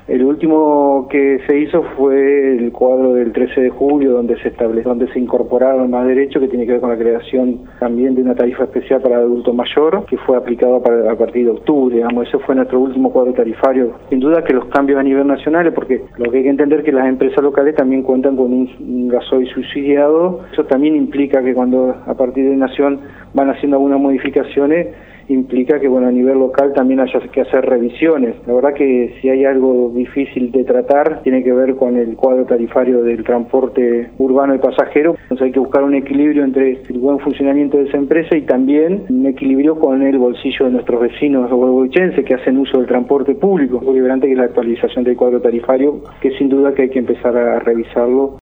El último que se hizo fue el cuadro del 13 de julio, donde se incorporaron más derechos, que tiene que ver con la creación también de una tarifa especial para adulto mayor, que fue aplicado a partir de octubre, digamos. Ese fue nuestro último cuadro tarifario. Sin duda que los cambios a nivel nacional, porque lo que hay que entender es que las empresas locales también cuentan con un gasoil subsidiado. Eso también implica que cuando a partir de Nación van haciendo algunas modificaciones, implica que a nivel local también haya que hacer revisiones. La verdad que si hay algo difícil de tratar, tiene que ver con el cuadro tarifario del transporte urbano y pasajero. Entonces hay que buscar un equilibrio entre el buen funcionamiento de esa empresa y también un equilibrio con el bolsillo de nuestros vecinos huelguichenses que hacen uso del transporte público. Muy importante que es la actualización del cuadro tarifario, que sin duda que hay que empezar a revisarlo.